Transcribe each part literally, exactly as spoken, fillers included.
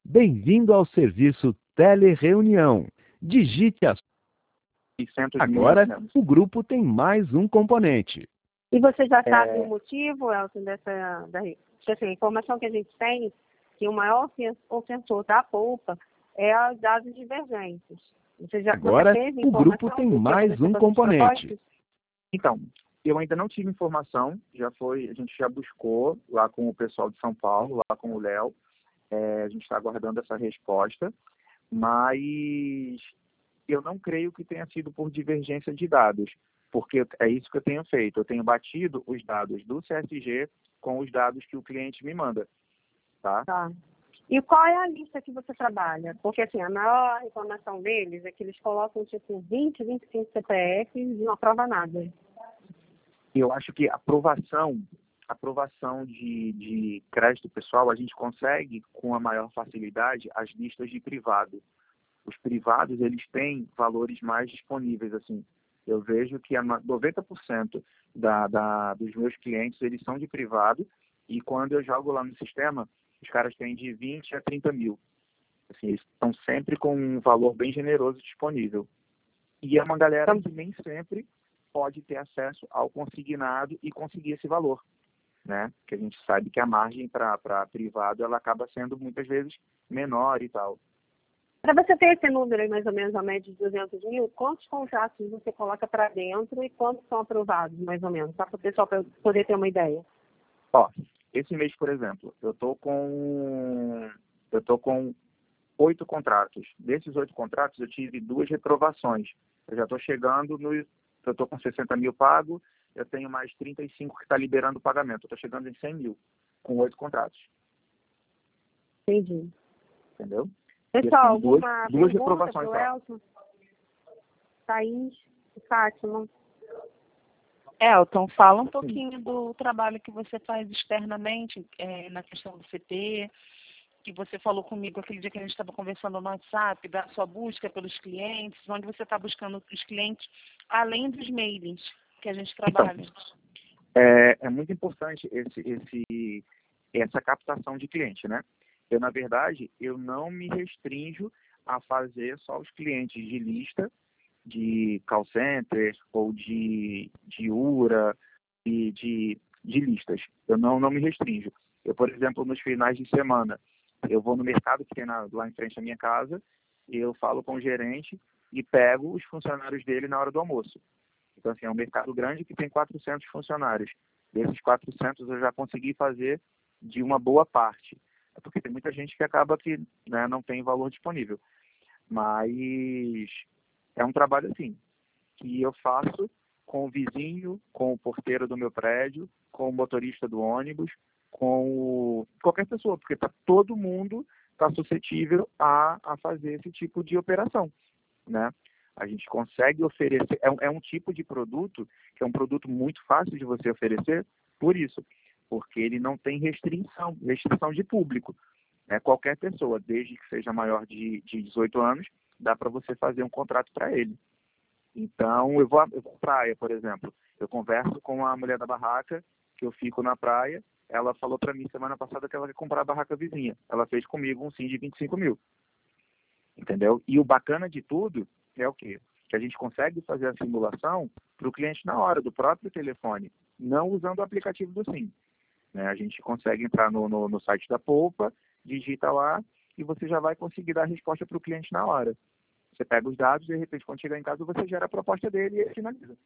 Bem-vindo ao serviço Telereunião. Digite a... Agora, o grupo tem mais um componente. E você já sabe É. o motivo, Elton, dessa da, assim, a informação que a gente tem, que o maior ofen- ofensor da polpa é os dados divergentes. Você já Agora, você teve o grupo informação tem do que mais aconteceu um com essas componente. propostas? Então, eu ainda não tive informação, já foi, a gente já buscou lá com o pessoal de São Paulo, lá com o Léo, é, a gente está aguardando essa resposta, mas eu não creio que tenha sido por divergência de dados, porque é isso que eu tenho feito, eu tenho batido os dados do C S G com os dados que o cliente me manda, tá? Tá. E qual é a lista que você trabalha? Porque, assim, a maior reclamação deles é que eles colocam, tipo, vinte, vinte e cinco C P Fs e não aprova nada. Eu acho que a aprovação, aprovação de, de crédito pessoal, a gente consegue com a maior facilidade as listas de privado. Os privados, eles têm valores mais disponíveis, assim. Eu vejo que a no- noventa por cento da, da, dos meus clientes, eles são de privado, e quando eu jogo lá no sistema, os caras têm de vinte a trinta mil. Assim, eles estão sempre com um valor bem generoso disponível. E é uma galera que nem sempre pode ter acesso ao consignado e conseguir esse valor, né? Porque a gente sabe que a margem para privado, ela acaba sendo muitas vezes menor e tal. Para você ter esse número aí, mais ou menos, a média de duzentos mil, quantos contratos você coloca para dentro e quantos são aprovados, mais ou menos? Só para o pessoal pra poder ter uma ideia. Ó, esse mês, por exemplo, eu tô com eu tô com oito contratos. Desses oito contratos, eu tive duas reprovações. Eu já estou chegando no... Eu estou com sessenta mil pago, eu tenho mais trinta e cinco que está liberando o pagamento. Eu estou chegando em cem mil, com oito contratos. Entendi. Entendeu? Pessoal, assim, duas- alguma duas pergunta reprovações para o só. Elton? Thaís, Fátima. Elton, fala um pouquinho do trabalho que você faz externamente é, na questão do C T, que você falou comigo aquele dia que a gente estava conversando no WhatsApp, da sua busca pelos clientes, onde você está buscando os clientes, além dos mailings que a gente trabalha. É, é muito importante esse, esse, essa captação de cliente, né? Eu, na verdade, eu não me restringo a fazer só os clientes de lista, de call center ou de, de U R A e de, de listas. Eu não, não me restringo. Eu, por exemplo, nos finais de semana, eu vou no mercado que tem na, lá em frente à minha casa, eu falo com o gerente e pego os funcionários dele na hora do almoço. Então, assim, é um mercado grande que tem quatrocentos funcionários. Desses quatrocentos eu já consegui fazer de uma boa parte. É porque tem muita gente que acaba que, né, não tem valor disponível. Mas é um trabalho assim, que eu faço com o vizinho, com o porteiro do meu prédio, com o motorista do ônibus, com o... qualquer pessoa, porque tá, todo mundo está suscetível a, a fazer esse tipo de operação, né? A gente consegue oferecer, é um, é um tipo de produto que é um produto muito fácil de você oferecer, por isso, porque ele não tem restrição, restrição de público. Né? Qualquer pessoa, desde que seja maior de, de dezoito anos, dá para você fazer um contrato para ele. Então, eu vou, eu vou à praia, por exemplo. Eu converso com a mulher da barraca, que eu fico na praia. Ela falou para mim semana passada que ela quer comprar a barraca vizinha. Ela fez comigo um sim de vinte e cinco mil. Entendeu? E o bacana de tudo é o quê? Que a gente consegue fazer a simulação para o cliente na hora, do próprio telefone, não usando o aplicativo do Sim. Né? A gente consegue entrar no, no, no site da Poupa, digita lá e você já vai conseguir dar a resposta para o cliente na hora. Você pega os dados e, de repente, quando chegar em casa, você gera a proposta dele e ele finaliza.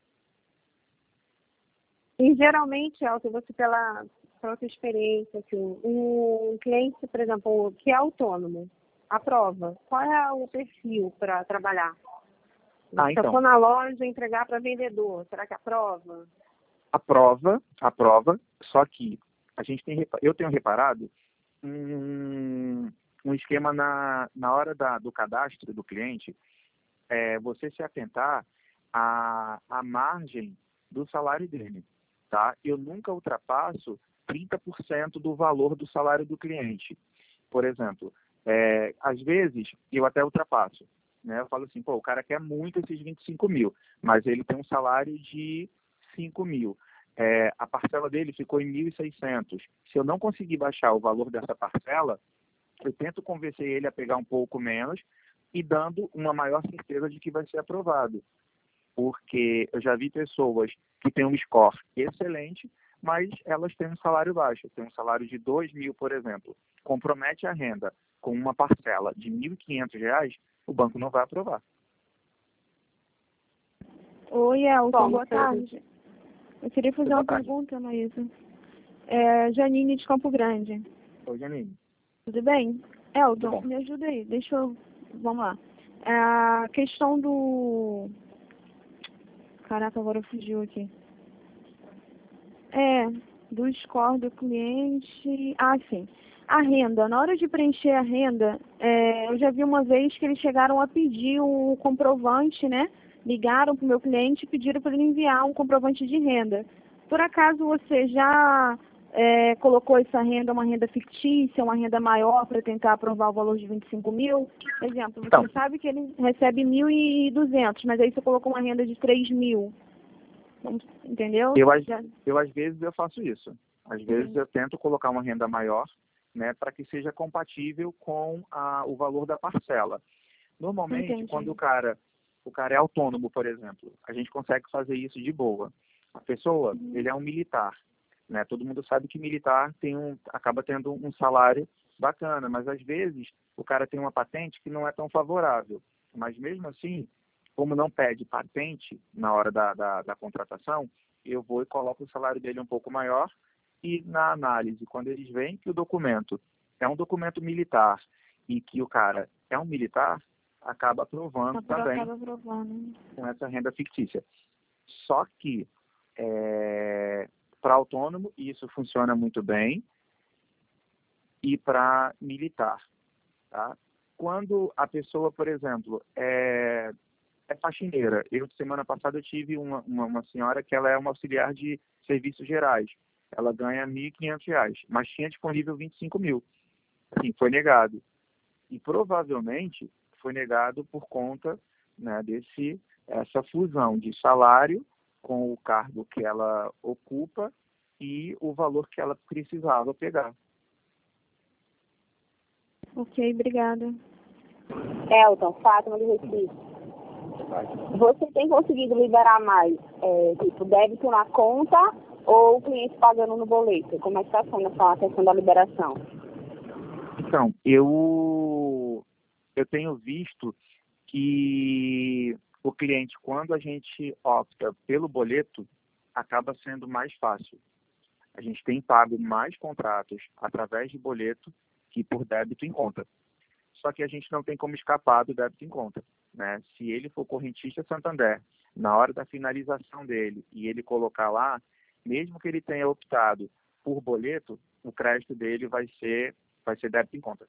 E, geralmente, Elton, você, pela, pela sua experiência, assim, um cliente, por exemplo, que é autônomo, aprova. Qual é o perfil para trabalhar? Ah, Se então. eu for na loja entregar para vendedor, será que aprova? Aprova, aprova, só que a gente tem, eu tenho reparado um, um esquema na, na hora da, do cadastro do cliente, é você se atentar à, à margem do salário dele, tá? Eu nunca ultrapasso trinta por cento do valor do salário do cliente. Por exemplo, é, às vezes eu até ultrapasso, né? Eu falo assim, pô, o cara quer muito esses vinte e cinco mil, mas ele tem um salário de cinco mil. É, a parcela dele ficou em mil e seiscentos. Se eu não conseguir baixar o valor dessa parcela, eu tento convencer ele a pegar um pouco menos e dando uma maior certeza de que vai ser aprovado. Porque eu já vi pessoas que têm um score excelente, mas elas têm um salário baixo. Tem um salário de dois mil, por exemplo. Compromete a renda com uma parcela de mil e quinhentos reais, o banco não vai aprovar. Oi, Elton, Bom, boa tarde. Eu queria fazer Boa uma tarde. pergunta, Maísa. É, Janine de Campo Grande. Oi, Janine. Tudo bem? Elton, Tudo bom. me ajuda aí. Deixa eu... Vamos lá. A questão do... Caraca, agora fugiu aqui. É, do score do cliente... Ah, sim. A renda. Na hora de preencher a renda, é, eu já vi uma vez que eles chegaram a pedir o comprovante, né? Ligaram para o meu cliente e pediram para ele enviar um comprovante de renda. Por acaso você já é, colocou essa renda, uma renda fictícia, uma renda maior para tentar aprovar o valor de vinte e cinco mil? Por exemplo, você Então. sabe que ele recebe mil e duzentos, mas aí você colocou uma renda de três mil. Entendeu? Eu, às- Já- eu, às vezes, eu faço isso. Às vezes, eu tento colocar uma renda maior, né, para que seja compatível com a, o valor da parcela. Normalmente, Entendi. quando o cara, o cara é autônomo, por exemplo, a gente consegue fazer isso de boa. A pessoa, Uhum. ele é um militar, né? Todo mundo sabe que militar tem um, acaba tendo um salário bacana, mas às vezes o cara tem uma patente que não é tão favorável. Mas mesmo assim, como não pede patente na hora da, da, da contratação, eu vou e coloco o salário dele um pouco maior e na análise, quando eles veem que o documento é um documento militar e que o cara é um militar, acaba aprovando também Acaba aprovando. com essa renda fictícia. Só que é, para autônomo isso funciona muito bem e para militar, tá? Quando a pessoa, por exemplo, é, é faxineira. Eu, semana passada, eu tive uma, uma, uma senhora que ela é uma auxiliar de serviços gerais. Ela ganha mil e quinhentos reais, mas tinha disponível vinte e cinco mil. Assim, foi negado. E provavelmente foi negado por conta, né, desse, essa fusão de salário com o cargo que ela ocupa e o valor que ela precisava pegar. Ok, obrigada. Elton, Fátima do Recife. Você tem conseguido liberar mais, é, tipo, débito na conta ou o cliente pagando no boleto? Como é que está sendo essa questão da liberação? Então, eu, eu tenho visto que o cliente, quando a gente opta pelo boleto, acaba sendo mais fácil. A gente tem pago mais contratos através de boleto que por débito em conta. Só que a gente não tem como escapar do débito em conta, né? Se ele for correntista Santander, na hora da finalização dele, e ele colocar lá, mesmo que ele tenha optado por boleto, o crédito dele vai ser, vai ser débito em conta.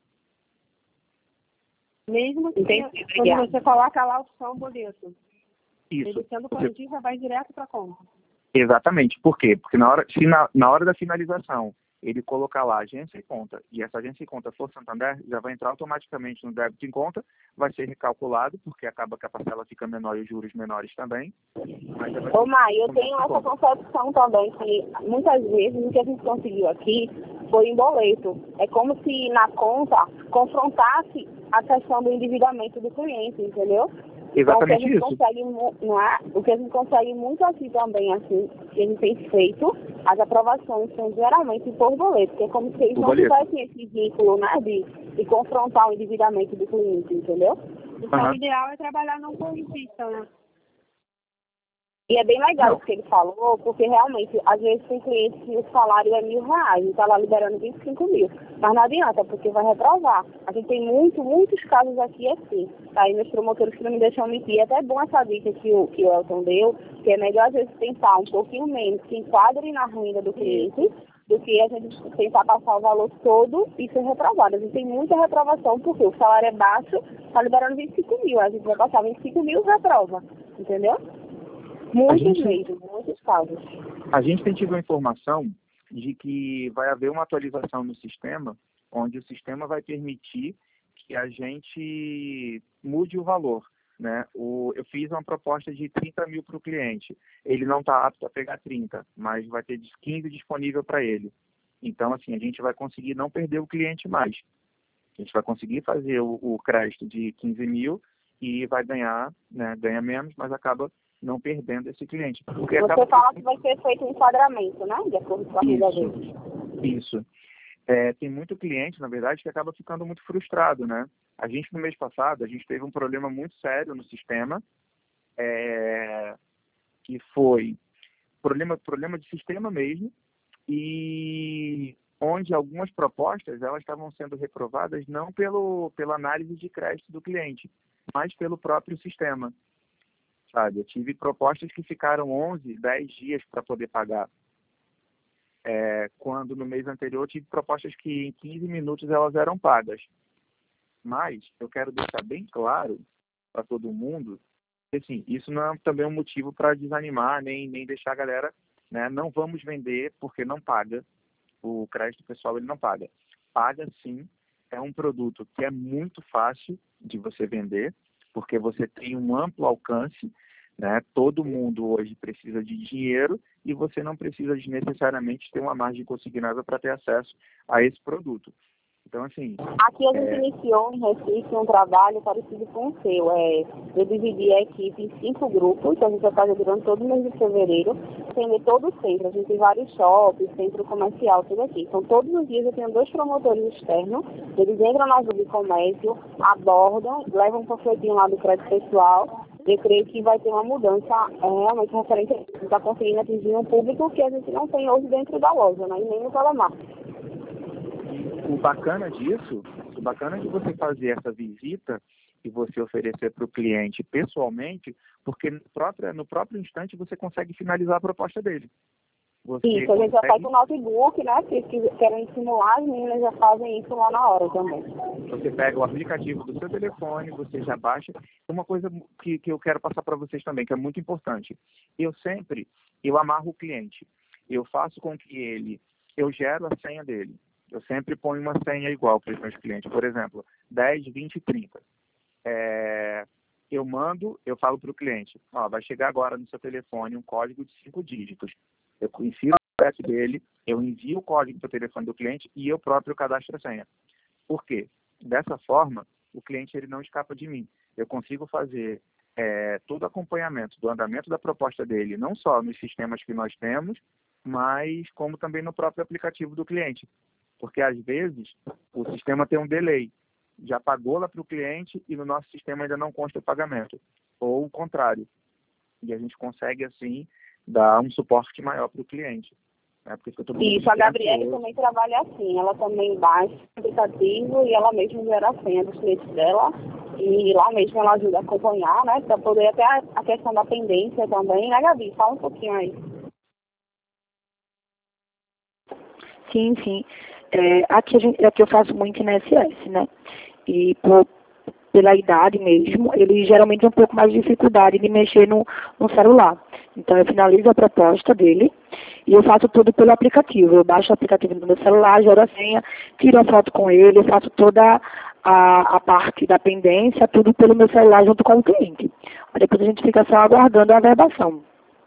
Mesmo que Entendi, quando obrigada. você coloca lá a opção boleto, Isso. ele sendo Você- correntista vai direto para a conta. Exatamente. Por quê? Porque na hora, se na, na hora da finalização ele colocar lá agência e conta, e essa agência e conta for Santander, já vai entrar automaticamente no débito em conta, vai ser recalculado, porque acaba que a parcela fica menor e os juros menores também. Mas já vai Ô, ser Mai, eu no tenho débito em essa conta. concepção também, que muitas vezes o que a gente conseguiu aqui foi em boleto. É como se na conta confrontasse a questão do endividamento do cliente, entendeu? Exatamente então, o que a gente isso. consegue, mu- não é? O que a gente consegue muito aqui também, assim, que a gente tem feito, as aprovações são geralmente por boleto, que é como se eles Por não boleto. tivessem esse vínculo, né, de, de confrontar o endividamento do cliente, entendeu? Então, Aham. o ideal é trabalhar não correntista, né? E é bem legal Não. isso que ele falou, porque realmente, às vezes tem cliente que o salário é mil reais e está lá liberando vinte e cinco mil. Mas não adianta, porque vai reprovar. A gente tem muito, muitos casos aqui assim. Aí meus promotores que não me deixam mentir, é até bom essa dica que o, que o Elton deu, que é melhor às vezes tentar um pouquinho menos que enquadre na renda do cliente, do que a gente tentar passar o valor todo e ser reprovado. A gente tem muita reprovação, porque o salário é baixo, está liberando vinte e cinco mil. A gente vai passar vinte e cinco mil e reprova. Entendeu? Muitos gente- mesmo, muitos casos. A gente tem tido a informação de que vai haver uma atualização no sistema, onde o sistema vai permitir que a gente mude o valor, né? O, eu fiz uma proposta de trinta mil para o cliente. Ele não está apto a pegar trinta, mas vai ter quinze disponível para ele. Então, assim, a gente vai conseguir não perder o cliente mais. A gente vai conseguir fazer o, o crédito de quinze mil e vai ganhar, né, ganha menos, mas acaba não perdendo esse cliente. Porque Você acaba... fala que vai ser feito um enquadramento, né? De acordo com a renda deles. Isso. É, tem muito cliente, na verdade, que acaba ficando muito frustrado, né? A gente, no mês passado, a gente teve um problema muito sério no sistema, é, que foi problema, problema de sistema mesmo, e onde algumas propostas elas estavam sendo reprovadas não pelo, pela análise de crédito do cliente, mas pelo próprio sistema. Sabe? Eu tive propostas que ficaram onze, dez dias para poder pagar. É, quando no mês anterior eu tive propostas que em quinze minutos elas eram pagas. Mas eu quero deixar bem claro para todo mundo que assim, isso não é também um motivo para desanimar, nem, nem deixar a galera, né, não vamos vender porque não paga. O crédito pessoal ele não paga. Paga sim, é um produto que é muito fácil de você vender, porque você tem um amplo alcance, né? Todo mundo hoje precisa de dinheiro e você não precisa de necessariamente ter uma margem consignada para ter acesso a esse produto. Então, assim... Aqui a gente é... iniciou em Recife um trabalho parecido com o seu. É, eu dividi a equipe em cinco grupos, que a gente vai fazer durante todo o mês de fevereiro, atender todo o centro. A gente tem vários shoppings, centro comercial, tudo aqui. Então, todos os dias eu tenho dois promotores externos, eles entram na rua de comércio, abordam, levam um panfletinho lá do crédito pessoal. Eu creio que vai ter uma mudança é, realmente referente a isso. A gente está conseguindo atingir um público que a gente não tem hoje dentro da loja, né? E nem no telemarketing. O bacana disso, o bacana de você fazer essa visita e você oferecer para o cliente pessoalmente, porque no próprio, no próprio instante você consegue finalizar a proposta dele. Você isso, a gente consegue... já faz o notebook, né? Se querem simular, as meninas já fazem isso lá na hora também. Você pega o aplicativo do seu telefone, você já baixa. Uma coisa que, que eu quero passar para vocês também, que é muito importante. Eu sempre, eu amarro o cliente. Eu faço com que ele, eu gero a senha dele. Eu sempre ponho uma senha igual para os meus clientes. Por exemplo, dez, vinte e trinta. É, eu mando, eu falo para o cliente, ó, vai chegar agora no seu telefone um código de cinco dígitos. Eu insiro o app dele, eu envio o código para o telefone do cliente e eu próprio cadastro a senha. Por quê? Dessa forma, o cliente ele não escapa de mim. Eu consigo fazer é, todo o acompanhamento do andamento da proposta dele, não só nos sistemas que nós temos, mas como também no próprio aplicativo do cliente. Porque, às vezes, o sistema tem um delay. Já pagou lá para o cliente e no nosso sistema ainda não consta o pagamento. Ou o contrário. E a gente consegue, assim, dar um suporte maior para o cliente. Né? Porque fica todo mundo Isso, a Gabriele também trabalha assim. Ela também baixa o aplicativo e ela mesma gera a senha dos clientes dela. E lá mesmo ela ajuda a acompanhar, né? Para poder até a, a questão da pendência também. Né, Gabi? Fala um pouquinho aí. Sim, sim. É, aqui, a gente, aqui eu faço muito N S S, né? E por, pela idade mesmo, ele geralmente tem um pouco mais de dificuldade de mexer no, no celular. Então eu finalizo a proposta dele e eu faço tudo pelo aplicativo. Eu baixo o aplicativo no meu celular, gero a senha, tiro a foto com ele, eu faço toda a, a parte da pendência, tudo pelo meu celular junto com o cliente. Aí depois a gente fica só aguardando a verbação.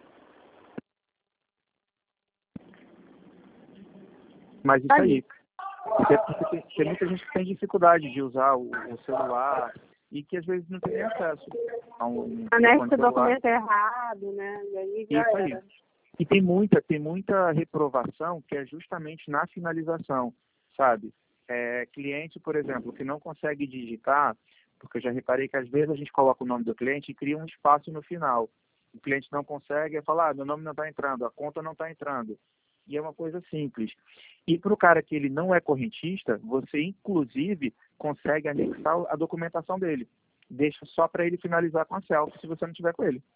Mas isso aí, porque tem, tem muita gente que tem dificuldade de usar o, o celular e que às vezes não tem acesso a um anexo documento errado, né? E aí já isso era. aí. E tem muita, tem muita reprovação que é justamente na finalização, sabe? É, cliente, por exemplo, que não consegue digitar, porque eu já reparei que às vezes a gente coloca o nome do cliente e cria um espaço no final. O cliente não consegue, é falar, ah, meu nome não está entrando, a conta não está entrando. E é uma coisa simples. E para o cara que ele não é correntista, você inclusive consegue anexar a documentação dele. Deixa só para ele finalizar com a selfie, se você não tiver com ele.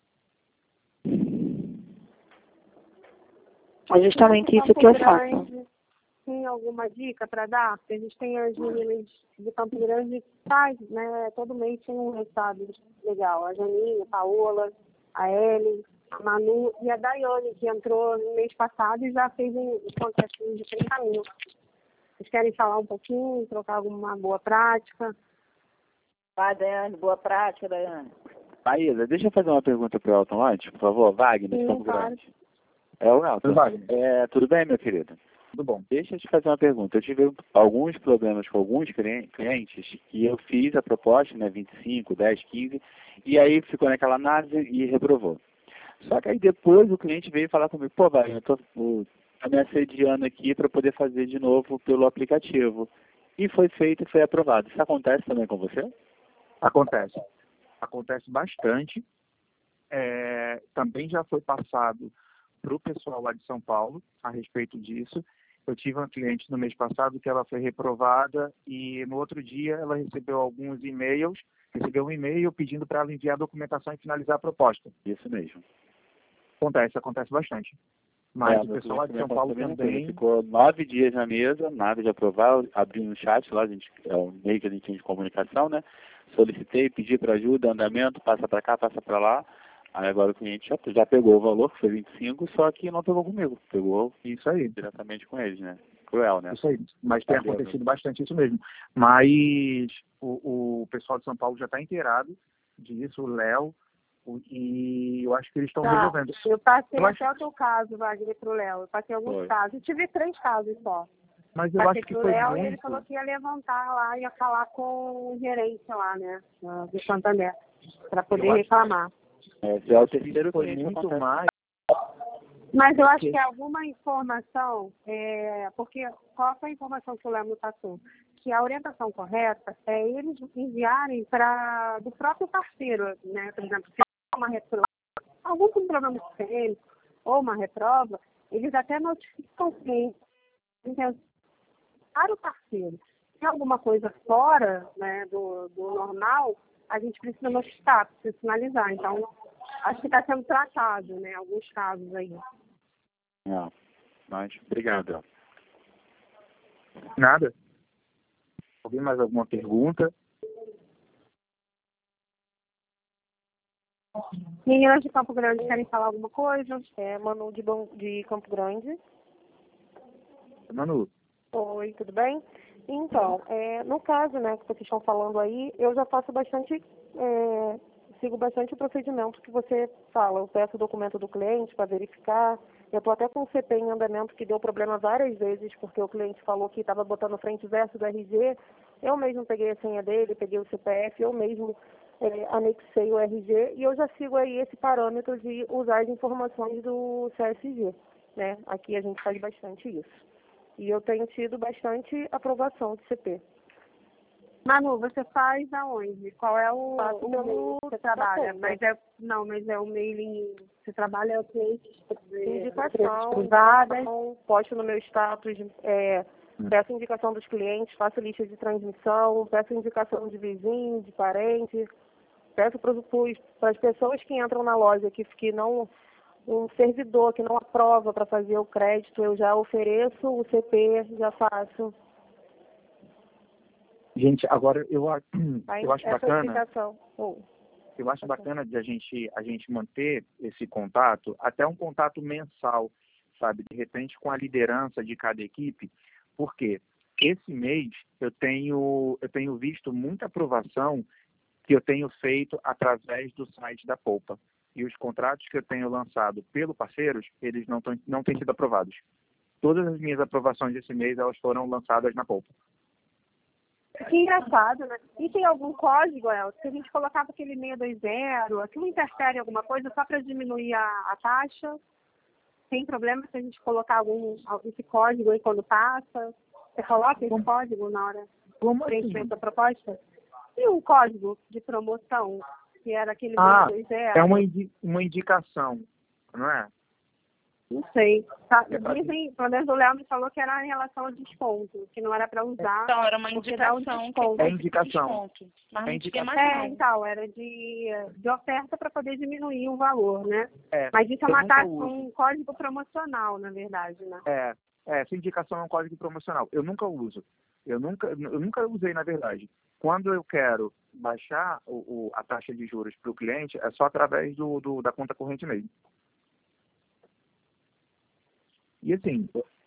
É justamente isso que eu faço. Tem alguma dica para dar? Porque a gente tem as meninas de Campo Grande que faz, né? Todo mês tem um resultado legal. A Janine, a Paola, a Ellen, a Manu e a Daiane, que entrou no mês passado e já fez um contratinho de trinta mil. Vocês querem falar um pouquinho, trocar alguma boa prática? Vai, Daiane, boa prática, Daiane. Maísa, deixa eu fazer uma pergunta para o Elton antes, por favor. Wagner, de Campo Grande. É o Elton. Wagner. É, tudo bem, meu querido? Tudo bom. Deixa eu te fazer uma pergunta. Eu tive alguns problemas com alguns clientes e eu fiz a proposta, né, vinte e cinco, dez, quinze, e aí ficou naquela análise e reprovou. Só que aí depois o cliente veio falar comigo, pô, vai, eu tô, tô me assediando aqui para poder fazer de novo pelo aplicativo. E foi feito e foi aprovado. Isso acontece também com você? Acontece. Acontece bastante. É, também já foi passado para o pessoal lá de São Paulo a respeito disso. Eu tive uma cliente no mês passado que ela foi reprovada e no outro dia ela recebeu alguns e-mails, recebeu um e-mail pedindo para ela enviar a documentação e finalizar a proposta. Isso mesmo. Acontece, acontece bastante. Mas é, o pessoal lá de São Paulo também... Ficou nove dias na mesa, nada de aprovar, abri um chat lá, a gente, é um meio que a gente tem de comunicação, né? Solicitei, pedi para ajuda, andamento, passa para cá, passa para lá. Aí agora o cliente já, já pegou o valor, que foi vinte e cinco, só que não pegou comigo. Pegou isso aí diretamente com eles, né? Cruel, né? Isso aí. Mas tem Valeu, acontecido né? bastante isso mesmo. Mas o, o pessoal de São Paulo já está inteirado disso, o Léo, e eu acho que eles estão tá. resolvendo. Eu passei eu até acho... o teu caso, Wagner, para o Léo. Eu passei alguns foi. casos. Eu tive três casos só. Mas eu passei acho que pro foi Léo muito... e ele falou que ia levantar lá, ia falar com o gerente lá, né? Do Santander, para poder eu reclamar. Acho... É, já é o terceiro foi muito mais. Mas eu acho que alguma informação, é, porque qual foi a informação que o Léo me passou? Que a orientação correta é eles enviarem para do próprio parceiro, né? Por exemplo, se é uma reprova, algum problema com ele, ou uma reprova, eles até notificam quem para o parceiro. Se é alguma coisa fora, né, do, do normal, a gente precisa notificar, precisa sinalizar. Então, acho que está sendo tratado, né, alguns casos aí. Não, mas obrigado. Nada. Alguém mais alguma pergunta? Meninas de Campo Grande querem falar alguma coisa? É, Manu de, Bom, de Campo Grande. Manu. Oi, tudo bem? Então, é, no caso, né, que vocês estão falando aí, eu já faço bastante, é, sigo bastante o procedimento que você fala. Eu peço o documento do cliente para verificar. Eu estou até com o C P em andamento que deu problema várias vezes, porque o cliente falou que estava botando frente e verso do R G. Eu mesmo peguei a senha dele, peguei o C P F, eu mesmo é, anexei o R G e eu já sigo aí esse parâmetro de usar as informações do C S G, né? Aqui a gente faz bastante isso. E eu tenho tido bastante aprovação de C P. Manu, você faz aonde? Qual é o, Faço o pelo meio que você trabalha? Tá Mas é, não, mas é o mailing. Você trabalha clientes indicação, privadas. Posto no meu status, é, peço indicação dos clientes, faço lista de transmissão, peço indicação de vizinho, de parente, peço para as pessoas que entram na loja que, que não, um servidor que não aprova para fazer o crédito, eu já ofereço o C P, já faço. Gente, agora eu, eu acho bacana. Oh. Eu acho bacana de a gente, a gente manter esse contato, até um contato mensal, sabe? De repente com a liderança de cada equipe, porque esse mês eu tenho, eu tenho visto muita aprovação que eu tenho feito através do site da Poupa. E os contratos que eu tenho lançado pelo parceiros, eles não, tão, não têm sido aprovados. Todas as minhas aprovações desse mês, elas foram lançadas na Poupa. Que engraçado, né? E tem algum código, El? Se a gente colocava aquele seiscentos e vinte, aquilo interfere em alguma coisa só para diminuir a, a taxa? Tem problema se a gente colocar algum esse código aí quando passa? Você coloca esse código na hora do preenchimento da proposta? E um código de promoção, que era aquele ah, seiscentos e vinte? É uma, indi uma indicação, não é? Não sei. Tá, dizem, pelo menos o Léo me falou que era em relação ao desconto, que não era para usar. Então, era uma indicação. Um é indicação. Mas é indicação. mais é, então, era de, de oferta para poder diminuir o valor, né? É, mas isso é uma taxa, um código promocional, na verdade, né? É, é, essa indicação é um código promocional. Eu nunca uso. Eu nunca, eu nunca usei, na verdade. Quando eu quero baixar o, o, a taxa de juros para o cliente, é só através do, do, da conta corrente mesmo. E assim,